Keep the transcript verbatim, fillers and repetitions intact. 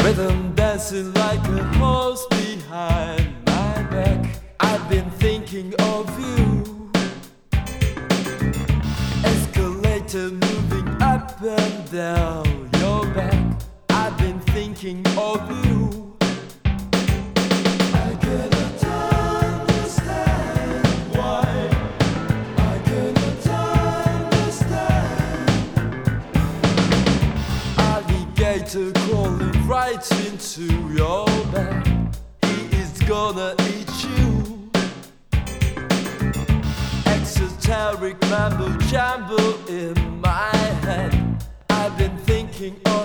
Rhythm dancing like a horse behind my back. I've been thinking of you. Escalator moving up and down your back. I've been thinking of you. I cannot understand why. I cannot understand. Alligator crawling right into your back. He is gonna eat you. Exoteric mambo jumbo in my head. I've been thinking of